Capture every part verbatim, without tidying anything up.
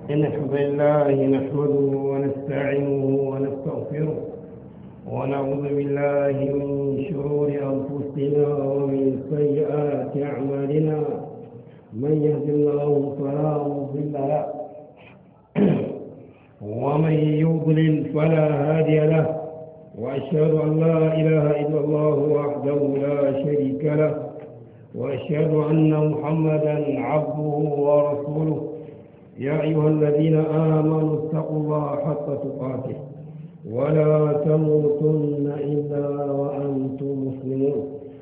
إن الحمد لله نحمده ونستعينه ونستغفره ونعوذ بالله من شرور أنفسنا ومن سيئات أعمالنا من يهد الله فلا مضل له ومن يضلل فلا هادي له وأشهد أن لا إله إلا الله وحده لا شريك له وأشهد أن محمدا عبده ورسوله يا أيها الذين آمنوا اتقوا الله حق تقاته ولا تموتن إلا وأنتم مسلمون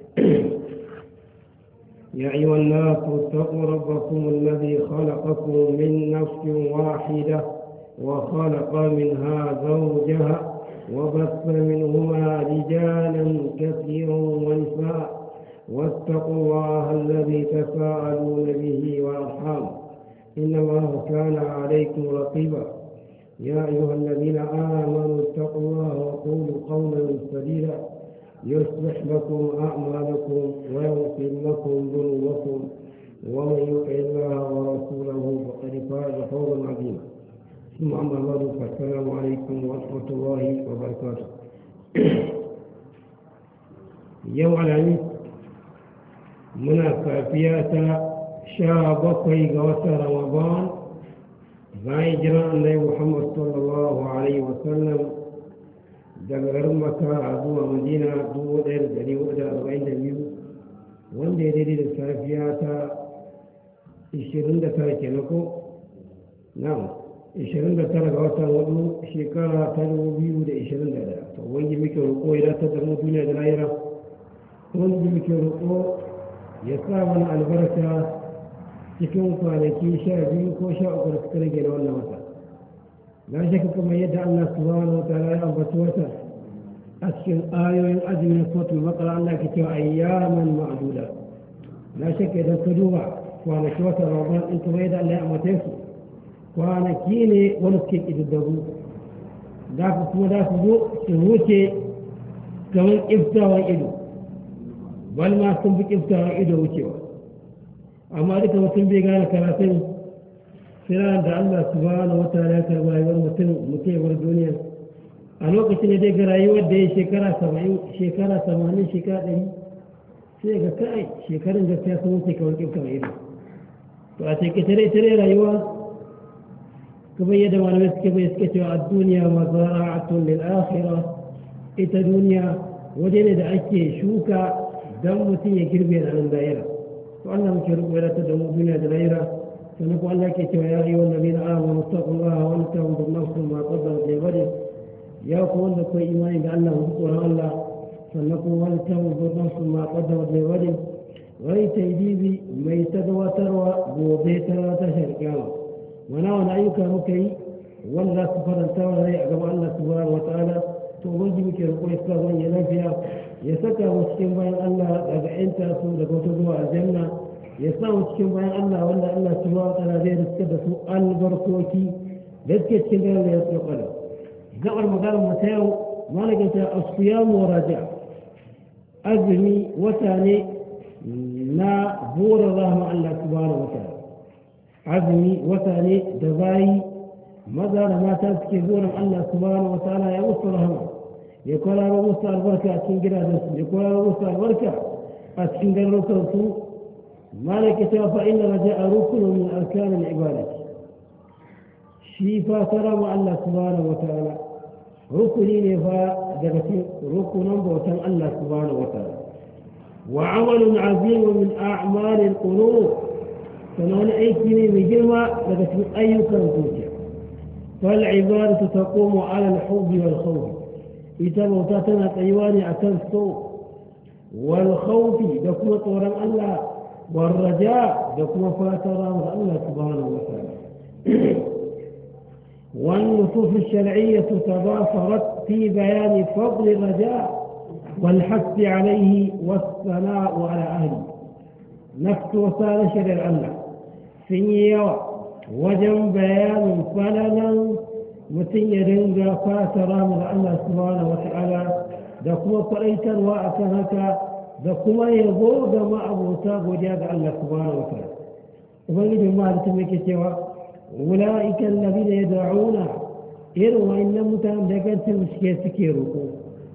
يا أيها الناس اتقوا ربكم الذي خلقكم من نفس واحدة وخلق منها زوجها وبث منهما رجالا كثيرا ونساء واتقوا الله الذي تساءلون به والأرحام إن الله كان عليكم رقيبا يا أيها الذين آمنوا اتقوا الله وقولوا قولا سديدا يصلح لكم أعمالكم ويغفر لكم ذنوبكم ومن يطع الله ورسوله فقد فاز فوزا عظيما ثم أما بعد فالسلام عليكم ورحمة الله وبركاته يوم العيد منافيات شابقي قوات رمضان فاجرا النبي محمد صلى الله عليه وسلم دغر مكة عدو مدينة دو دير دري ودا أربعين دميو وان دي دي دي السلفيات عشرين دتار كنكو نعم عشرين دتار قوات ودو شكرا تلو بيو دي عشرين دتار وان جميك رقو إلى تدرمو دنيا دلائرة وان جميك رقو يسامن البركة cikin kwanaki sha biyu ko sha uku da suka rage na wannan wata na shaka kuma yadda Allah subhanahu wa ta'ala ya ambaci wata a cikin ayoyin azumin suratul baqara Allah ke cewa ayyaman ma'duda na shaka idan ka duba kwanaki wata Ramadan in kuma yadda Allah ya ambace su kwanaki ne wani suke kididdagu da ku kuma za su zo su wuce kamar iftawan ido bal ma sun fi iftawan ido wucewa amma duka mutum bai gane karatun siran da Allah subhanahu wa ta'ala ya karba rayuwar mutum mutum ya bar duniya a lokacin da dai ga rayuwar da ya shekara saba'in shekara tamanin shekara ɗari sai ga kai shekarun gaskiya sun wuce kawai ƙin kamar ido to a ce tare tare rayuwa kamar yadda malamai suke bai suke cewa a duniya mazara'atun lil akhirah ita duniya waje ne da ake shuka don mutum ya girbe da nan daira وأنا مكرم ولا تدموا بنا دلائرة فنقول الله كتب يا أيها الذين آمنوا اتقوا الله ولتنظر نفس ما قدمت لغد يا قول لكم إيمان بأنه ذكر الله فنقول ولتنظر نفس ما قدمت لغد ولتجيبي ما يتدوى تروى بوضيت لا تشهر كاما ونعون أيك مكي ولا سفر التوى يعقب الله سبحانه وتعالى توجي مكرم ويسكرون ينفيا ya saka mu cikin bayan Allah daga ƴanta su daga wata zuwa aljanna ya sa mu cikin bayan Allah wanda Allah subhanahu wa ta'ala zai riska da su albarkoki da suke cikin bayan da ya suka kwada gabar maganar mu ta yau malakin ta asiyam wa raja azumi wata ne na burin rahama Allah subhanahu wa ta'ala azumi wata ne da bayi maza da mata suke burin Allah subhanahu wa ta'ala ya musu rahama يقول أنا موسى البركة أتشنجر هذا يقول أنا موسى البركة أتشنجر ركوته ما لك فإن رجاء ركن من أركان العبادة شيفا ترى مع الله سبحانه وتعالى ركنين فدرسين ركنا بوتن الله سبحانه وتعالى وعمل عظيم من أعمال القلوب فنون أيكني من جرمى درسين أيكم توجه فالعبادة تقوم على الحب والخوف ita bauta tana tsayuwa ne akan so wal khawfi da kuma tsoron Allah wal raja da kuma fatan rahmar Allah subhanahu wa ta'ala wal nusus ash-shar'iyyah tadafarat fi bayan fadl ar-raja wal hath alayhi was sana'u ala ahli nafs wasal shar' Allah sun yi yawa wajen bayanin falalan mutum ya dinga fata ramar Allah subhanahu wa ta'ala da kuma faɗaitarwa a kan haka da kuma yabo ga ma'abota godiya ga Allah subhanahu wa ta'ala ubangijin mahalittun yake cewa أولئك الذين يدعون إروا إن متان دقنت مشكي سكيركم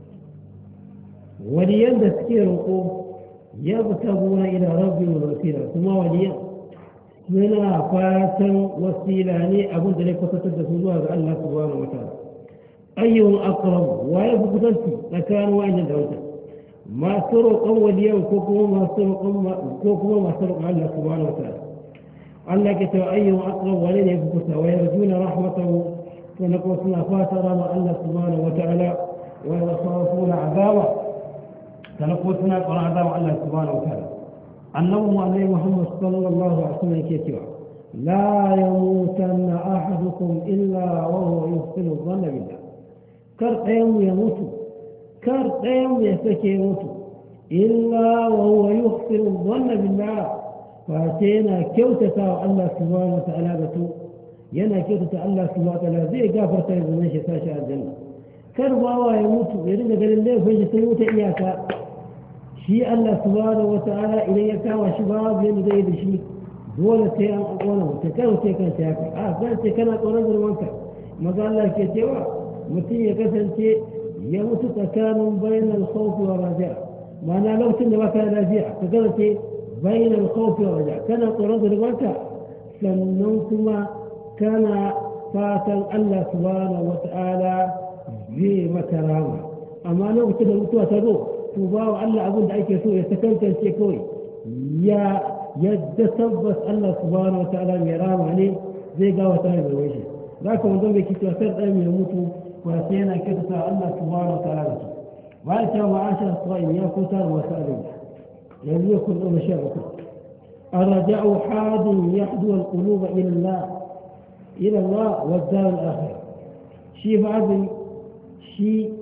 وليان سكيركم يبتغون إلى ربهم الوسيلة ثم وليان منا فاتا وسيلاني أبو ذلك وتتدسوا الله سبحانه وتعالى أيهم أقرب ويبقى لكان وإن دعوته ما سرق وليان كوكما ما سرق كوكما ما سرق الله سبحانه وتعالى الله كتب أيهم أقرب ولن يبقى ويرجون رحمته فنقول سنا فاتر مع الله سبحانه وتعالى ويخافون عذابه فنقول سنا قرأ عذاب الله سبحانه وتعالى النوم عليه محمد صلى الله عليه وسلم كتب لا يموتن أحدكم إلا وهو يحسن الظن بالله كرقيم يموت كرقيم يسكي يموت إلا وهو يحسن الظن بالله فأتينا كوتة الله سبحانه وتعالى بتو ينا كوتة الله سبحانه وتعالى زي غافر طيب من شاشة الجنة كربوا يموت يريد قال الله فيجي سيموت إياك شيء الله سبحانه وتعالى إليك وشباب ينزيد شيء دولة تيام أقوله تكاو تيكا شاكي آه كان تكنا قرنجر وانك ما قال الله كتوا متي كسن تي يموت تكان بين الخوف والرجاء ما أنا لو تنه ما كان رجاء تكان تي بين الخوف والرجاء كان قرنجر وانك سننكما كان فاتن الله سبحانه وتعالى بمكرامة أما لو تنه متوا تدو تباو الله أقول دعيك يسوع يتكلم تيكوي يا يتثبت الله سبحانه وتعالى يرام عليه زي قاوة تاني بالوجه لكن من ضمن كتاب سرد أيام يموتوا وأتينا كتاب الله سبحانه وتعالى وأنت معاشر الصائم يا كتار وسائلين لم يكن مشاركة الرجاء حاد يحدو القلوب إلى الله إلى الله والدار الآخرة شيء بعد شيء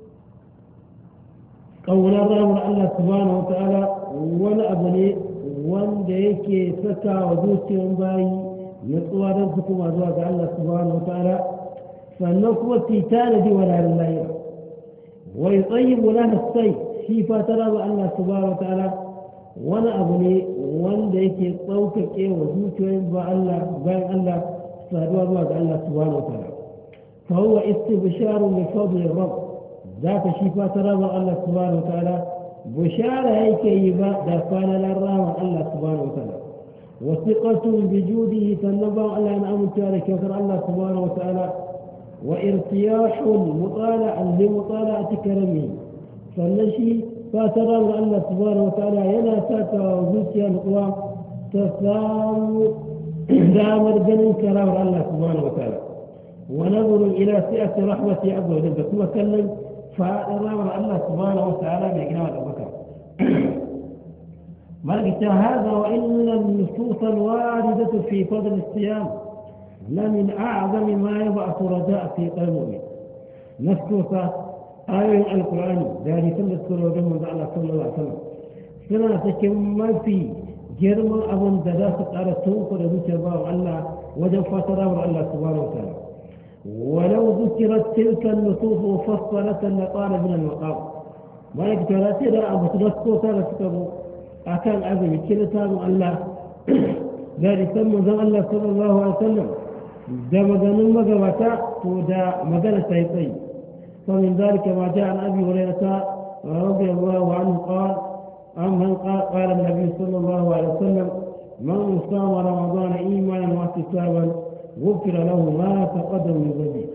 قول الرحمن الله سبحانه وتعالى ولا أبني wanda yake saka wa zuciyar bayi nutsuwa don su kuma zuwa ga Allah subhanahu wataala sannan kuma su tanadi wa ranar lahira wa yutayyibu lana sai shi fatara wa Allah subhanahu wataala wani abu ne wanda yake tsaukake wa zuciyoyin ba Allah bayan Allah saduwa zuwa ga Allah subhanahu wataala fa huwa istibsharu li fadli rabb zaka shi fatara wa Allah subhanahu wataala بشارة هيك يبا دفانا للرام الله سبحانه وتعالى وثقة بجوده فالنبع على أن أمت عليك وكر الله سبحانه وتعالى وارتياح مطالع لمطالعة كرمه فالنشي فاترى الله سبحانه وتعالى ينا ساتا وزوتيا القوام تسام دامر جنن كرام الله سبحانه وتعالى ونظر إلى سعة رحمة عز وجل ثم كلم فأرى الله سبحانه وتعالى بإقناع أبو بكر ملكت هذا وإن النصوص الواردة في فضل الصيام لمن أعظم ما يبعث رجاء في قلب المؤمن نصوص آية القرآن ذلك تذكر وجمع الله صلى الله عليه وسلم سنة تكمل في جرم أبو دراسة على التوق ولذلك الله وجم فترة الله سبحانه وتعالى ولو ذكرت تلك النصوص مفصلة لقال من المقام ما يقدر ترى أبو تذكر ترى تكبر أكان أبي كلتان الله ذلك ثم ذا الله صلى الله عليه وسلم ذا مدن مغوتا وذا مدن سيطي فمن ذلك ما جاء عن أبي هريرة رضي الله عنه قال أمن قال قال النبي صلى الله عليه وسلم من صام رمضان إيمانا واحتسابا غفر له ما تقدم من ذنبه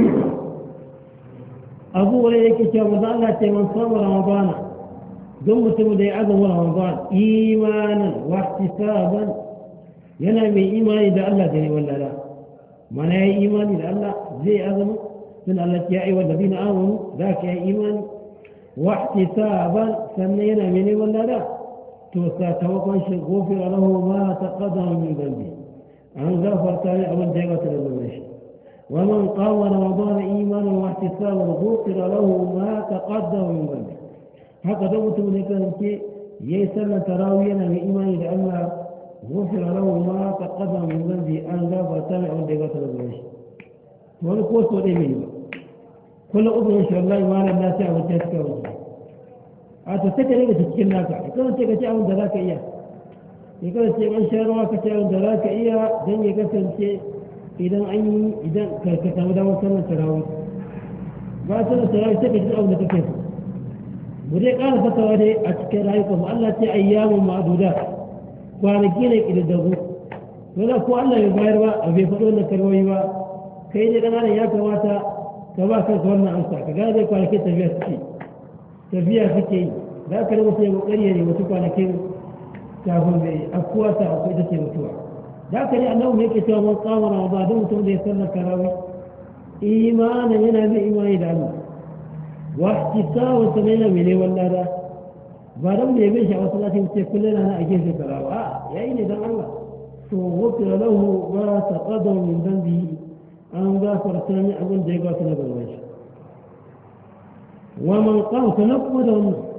أبو هريرة كتاب الله من صام رمضان ثم تمدي عظم رمضان إيمانا واحتسابا ينامي إيمان إذا الله جل ولا لا ما لا إيمان إذا الله زي عظم من الله يا أيها الذين آمنوا ذاك يا إيمان واحتسابا سمنا ينامي ولا لا توسع توقع غفر له ما تقدم من ذنبه عن غفر تاني أول دعوة للمرش ومن قام رمضان إيمانا واحتسابا غفر له ما تقدم من ذنبه هكذا دوت من كانت يسلم تراوينا من إيمان لأن غفر له ما تقدم من ذنبه أن غفر تاني أول دعوة للمرش ونقول سوري منه كل أذن إن شاء الله ما لم ناسع وجهتك وجهه أتتكلم إذا تتكلم لك يكون تكتعون ذاك إياه يقول شيء من شر وكتاب ذلك إياه دنيا كسر شيء idan an yi idan ka samu damar sallar tarawih ba sallar tarawih sai ka ji abu da kake so mu dai ƙara fatawa dai a cikin rayukan mu Allah ce ayyamun ma'duda kwanaki ne ƙididdagu wala ko Allah ya bayar ba a bai faɗo wannan kalmomi ba kai ne dan adam ya kamata ka ba kanka wannan amsa ka gane kwanakin tafiya suke tafiya suke yi za ka rubuta ya kokari ne wasu kwanakin kafin mai afuwa ta akwai take mutuwa da ka ne annabi yake cewa man qama ramadan don mutum da ya sallar tarawih imanan yana mai imani da Allah wa ihtisaban sanana mene wallada ba dan da yabe shi a wasu latin ce kullun na a gefe tarawih a yayi ne dan Allah to wukira lahu ma taqaddama min dhanbihi an gafarta ni abin da ya gafara na gaban shi wa man qama tanaqquda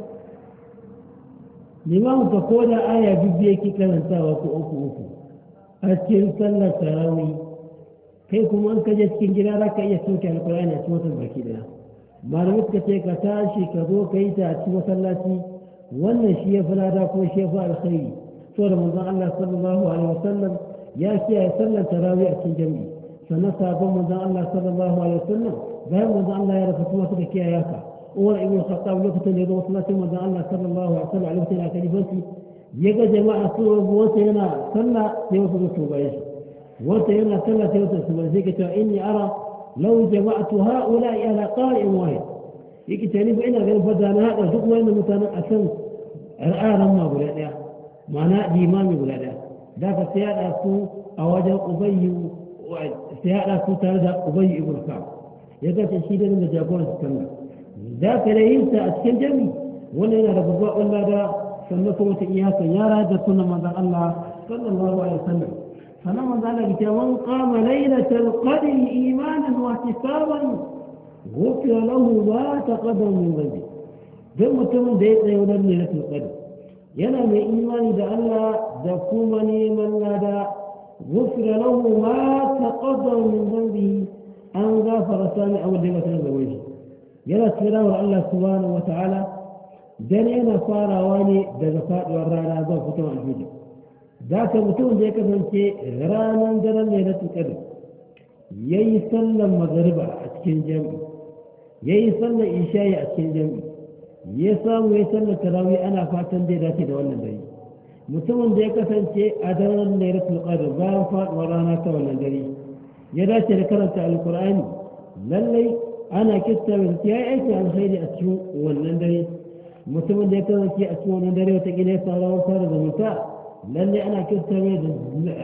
liman ka koda aya bibbiye ki karantawa ko uku uku a cikin sallar tarawih kai kuma an kaje cikin gida za ka iya soke alkur'ani a cikin watan baki daya malamai suka ce ka tashi ka zo ka yi ta a cikin masallaci wannan shi ya fi lada ko shi ya fi alkhairi saboda manzon Allah sallallahu alaihi wasallam ya kiyaye sallar tarawih a cikin jami'i sannan sabon manzon Allah sallallahu alaihi wasallam bayan manzon Allah ya rasu kuma suka kiyaye haka Umar ibn Khattab lokacin da ya zo masallacin manzon Allah sallallahu alaihi wasallam a lokacin da kalifanci ya ga jama'a su wata yana sallah sai wasu su bayan shi wata yana sallah sai wasu su bayan shi ke cewa inni ara law jama'tu ha'ula'i ala qari'in wahid yake ce ni ba ina ganin fada na haɗa duk wani mutanen a kan al'aran ma guda ɗaya ma'ana limami guda ɗaya da ka sai haɗa su a wajen ubayyu sai haɗa su tare da ubayyu ibn ka'ab ya gace shi da da jagoran su sallah da ka da yin ta a cikin jami wannan yana da babban lada sannan kuma ta iya hakan yara da sunan manzon Allah sallallahu alaihi wasallam sannan manzon Allah ya ce man qama lailatal qadri imanan wa ihtisaban غفر له ما تقدم من ذنبه duk mutumin da ya tsaye wajen lailatul qadr yana mai imani da Allah da kuma neman lada غفر له ما تقدم من ذنبه an gafara sami abin da ya mutum da wani yana tsirawar Allah subhanahu wa ta'ala dan yana farawa ne daga faduwar rana zuwa fitowar alfijir da ka mutumin da ya kasance ranar daren lailatul qadr yayi sallan magariba a cikin jami'i ya yi sallar isha'i a cikin jami'i ya samu ya sallar tarawih ana fatan zai dace da wannan dare mutumin da ya kasance a daren lailatul qadr bayan faduwar rana ta wannan dare ya dace da karanta alqur'ani lallai ana kitta min ya yi aiki alkhairi a cikin wannan dare mutumin da ya kasance a cikin wannan dare wata gida ya fara wata da zumunta lallai ana kitta mai da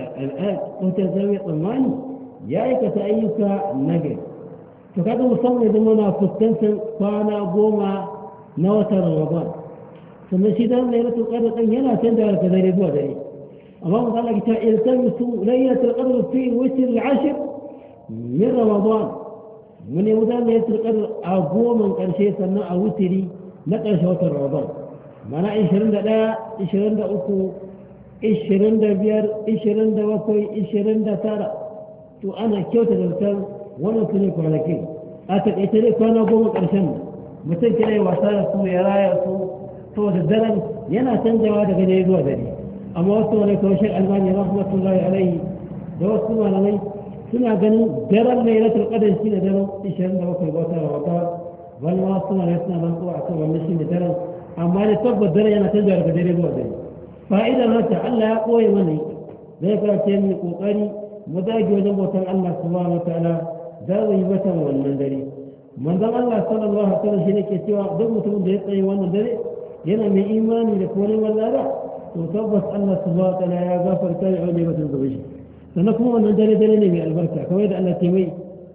al'ad zai tsammani ya aikata ayyuka nagari to kaga musamman idan muna fuskantar kwana goma na watan Ramadan sannan shi dan lailatul qadr din yana canza daga dare zuwa dare amma mun Allah ta iltamisu lailatul qadr fi witr al-ashr min Ramadan mun yi mutan lailatul qadr a goma karshe sannan a witri na karshe watan Ramadan mana ishirin da ɗaya ishirin da uku ishirin da biyar ishirin da bakwai ishirin da tara to ana kyauta da wutar wannan su ne kwanakin a taƙaice dai kwana goma ƙarshen mutum ke yi wasa da su ya raya su to da daren yana canjawa daga dare zuwa dare amma wasu wani kawashin albani rahmatullahi alaihi da wasu malamai suna ganin daren lailatul qadr shi da daren ishirin da bakwai wata ramadan wani ma suna ne suna rantsuwa a kan wannan shi da daren amma da tabbas daren yana canjawa daga dare zuwa dare fa'idar haka Allah ya ɓoye mana zai kace mu kokari mu dage wajen bautan Allah subhanahu wa ta'ala da zai batan wannan dare manzon Allah sallallahu alaihi wasallam shine ke cewa duk mutumin da ya tsaye wannan dare yana mai imani da kuma neman lada to tabbas Allah subhanahu wa ta'ala ya gafarta ya aure batan zuwa shi sannan kuma wannan dare dare ne mai albarka kawai da Allah ke mai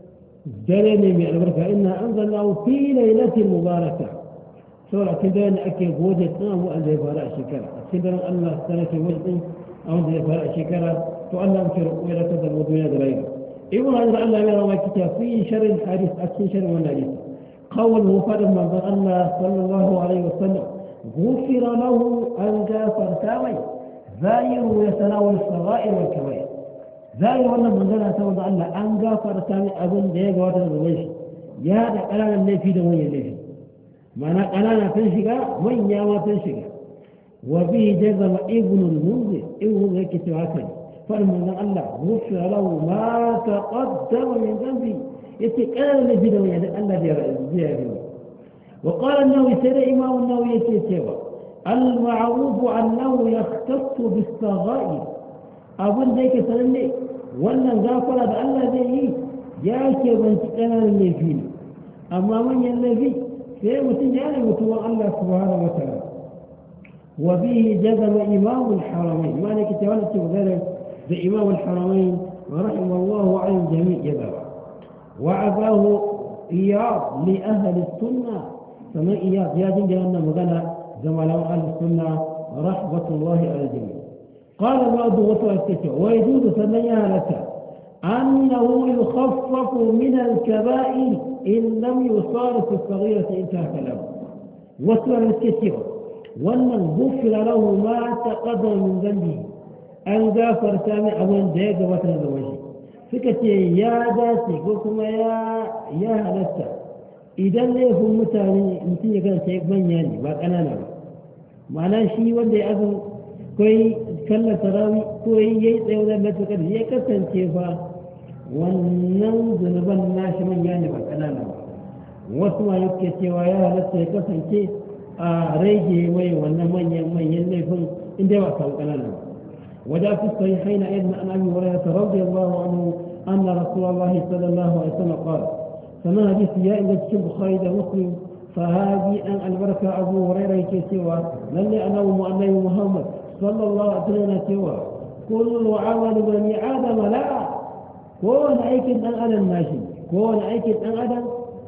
dare ne mai albarka inna anzalnahu fi lailatin mubaraka saboda cikin dare ne ake gode tsamu an da ya fara a shekara a cikin daren Allah sanake wajen a wanda ya fara a shekara to Allah muke roƙo ya ta da duniya da rayuwa ابن هذا الله يرى ما كتاب في شر الحديث أكثر شر من الحديث قوله فرد من الله صلى الله عليه وسلم غفر له أن جافر كامي ذائر يتناول الصغائر والكبائر ذائر وانا من ذلك سوى الله أن جافر كامي أظن ديك واتنا الوجه يا هذا قلانا النفي دموية النفي معنى قلانا تنشق من ياما تنشق وفيه جزم ابن المنذر ابن ذلك كتاب فالمن الله غفر له ما تقدم من ذنبه يتكلم الذي يعني الذي يرى. وقال النووي سيد إمام النووي يتسوى المعروف أنه يختص بالصغائر أبن ذيك سنني وأن غافر الله ذي ياكي بنتكلم الذي أما من الذي سيمتن يعني متوى الله سبحانه وتعالى. وبه جزم إمام الحرمين ما لك تولت وغيره بإمام الحرمين ورحمه الله عن الجميع جزاء. وعباه إياض لأهل السنة فما إياض يا جنجة أن مغنى زملاء أهل السنة رحمة الله على الجميع. قال بعض وتوسكه ويجوز سنيا لك أنه يخفف من الكبائر إن لم يصار في الصغيرة انتهى كلامه. وسؤال الكثير وأن غفر له ما تقدم من ذنبه أن غافر سامع أبن ديك وتنزوجه فكتي يا داسي قلتما يا يا هلسة إذا ليه متاني متين كان شيء من يعني ما أنا نعم معناه شيء ودي أظن كوي كلا تراوي كوي يتعود أن تكذب يكسن شيفا وننزل بالناس من يعني ما أنا نعم واسمع يكتي ويا هلسة يكسن شيء ريجي وي ونمن يمن يلفون إن دوا كان أنا نعم. وجاء في الصحيحين أيضا عن أبي هريرة رضي الله عنه أن رسول الله صلى الله عليه وسلم قال فما حديث يا إذا تشوف خالد مسلم فهذه أن البركة أبو هريرة كسوى لن أنا ومؤنبي محمد صلى الله عليه وسلم سوى كل عمل بني آدم لا كون أيكد أن أنا الناشي كون أيكد أن أنا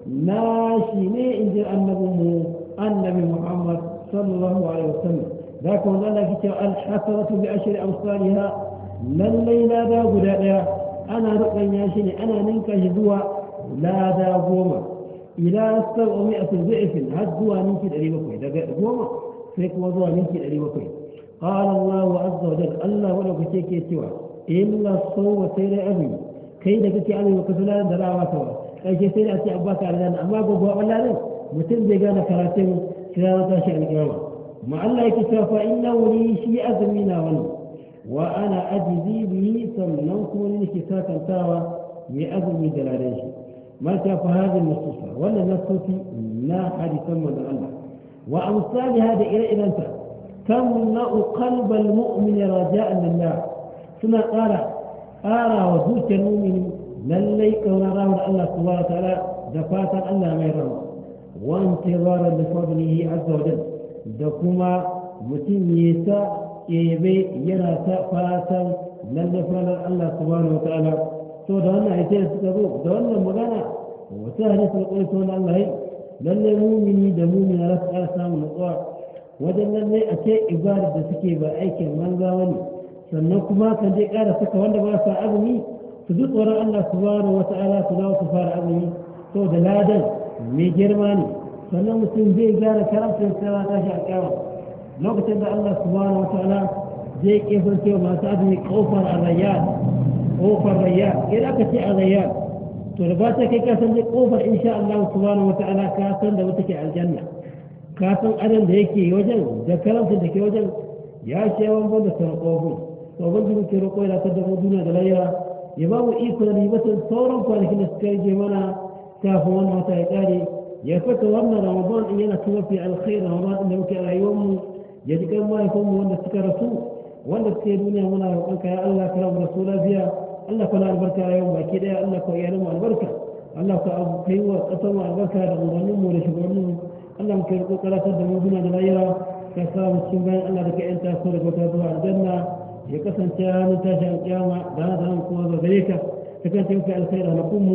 ناشي ما إنجر النبي النبي محمد صلى الله عليه وسلم ذاك وذلك الحسنة بعشر أمثالها للي لا دا غدا أنا رقم ياشني أنا ننكش زوا لا دا غوما إلى سبعمائة ضعف هدوا ننكي الأريبكوي دا غوما فيك وضوا ننكي الأريبكوي. قال الله عز وجل الله ولو كتيكي سوا إلا الصوة سير أبي كيدا كتي أبي وكسلان دراواتوا كي سير أتي أباك على ذلك أما قبوا ولا ذلك متن بيقانا كراتين كراوتا شأن كراما مع الله يكتب فإنه لي شيء أزمنا وني وأنا أجزي به سمنوكم لنكساكا تاوى بأزمي دلاليش ما شاف هذه النصوص ولا النصوص لا حديث من الله وأمثال هذا إلى إلى أنت تملأ قلب المؤمن رجاء لله ثم قال آرى وزوج المؤمن للي كون راه الله سبحانه وتعالى دفاتا الله ما يراه وانتظارا لفضله عز وجل دكما متنيسا إيبي ينسى فاسا للفضل الله سبحانه وتعالى سو دوانا عيسير سكبو دوانا مغانا وسهل سلقل سونا الله للي مؤمني دمومنا رسال سام نقوى wajen nan ne a ce ibadar da suke ba aikin manza wani sannan kuma kan je ƙara saka wanda ba sa azumi su ji tsoron Allah subhanahu wa ta'ala su dawo su fara azumi to da ladan mai girma ne sannan mutum zai gyara karamcin sai ta shi a kyawa lokacin da Allah subhanahu wa ta'ala zai kefar cewa masu azumi kofar arayyan kofar rayyan idan aka ce arayyan to da ba ta kai ka san kofar insha Allah subhanahu wa ta'ala ka san da wata ke aljanna kafin adam da yake wajen da karamcin da ke wajen ya ce wani da sarƙofin to ban ji muke roƙo yana ta dabo duniya da layya ya ba mu iko da ribatar sauran kwanakin da suka rage mana kafin wannan wata ya ƙare ya fata wannan ramadan in yana kuma fi alkhairi ramadan da muke a rayuwarmu ya ji kan mahaifinmu wanda suka rasu wanda suke duniya muna roƙonka ya Allah ka rabu da su lafiya Allah ka na albarka rayuwar baki ɗaya Allah ka iyalinmu albarka Allah ka kai wa ƙasarmu albarka da unguwanninmu da shugabanninmu Allah muke roƙo karatar da mu duniya da lahira ka sa mu cikin bayan Allah da ka yanta su daga wata zuwa aljanna ya kasance ranar tashi alƙiyama da hana da kuma ga gare ka ka kasance mafi alkhairi na kunmu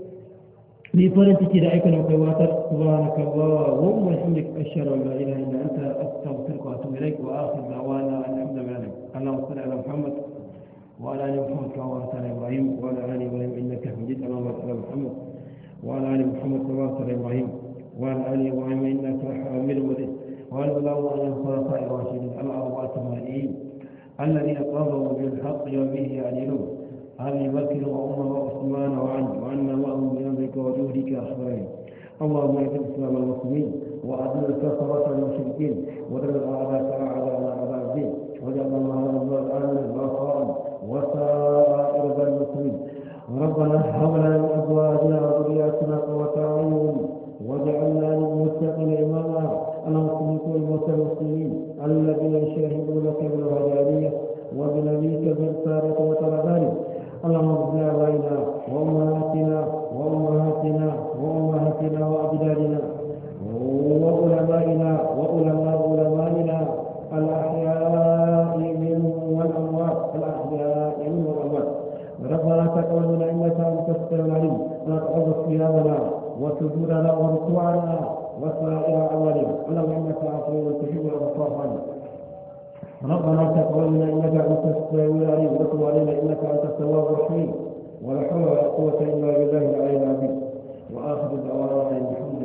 ni farin ciki da aika da kai watar subhanaka allahumma wa bihamdika ashhadu an la ilaha illa anta astaghfiruka wa atubu ilaik wa akhir da'wana alhamdulillah allahumma salli ala muhammad wa ala ali muhammad kama barakta ala ibrahim wa ala ali ibrahim innaka hamidun allahumma salli ala muhammad wa ala ali muhammad kama barakta ala ibrahim وعلى آله وعلى إنك حامل مدد وعلى الله وعلى الخلفاء الراشدين الأربعة المهديين الذين قضوا بالحق وبه يعدلون أبي بكر وعمر وعثمان وعلي وعنا معهم بأمرك وجودك أخبرين اللهم اعز الإسلام والمسلمين وأذل الكفرة المشركين ودمر أعداءك أعداءنا أعداء الدين وجعل الله هذا البلد آمنا رخاء وسائر ذا المسلمين. ربنا هب لنا من ازواجنا وذرياتنا قرة اعين واجعلنا للمتقين اماما. اللهم صل وسلم على المسلمين الذين شهدوا لك بالوحدانيه وبنبيك بالرساله وترداني. اللهم اغفر لنا وامهاتنا وامهاتنا وامهاتنا واجدادنا وعلمائنا وعلماء علمائنا الاحياء منهم والاموات الاحياء منهم والاموات. ربنا تقبل منا انك انت السميع العليم وتقبل صيامنا وسجودنا وركوعنا وسائر اعمالنا. اللهم انك عفو تحب الغفور عنه. ربنا تقبل منا انك انت السميع العليم وتب علينا انك انت التواب الرحيم. ولا حول ولا قوه الا بالله العلي العظيم. واخر دعوانا الحمد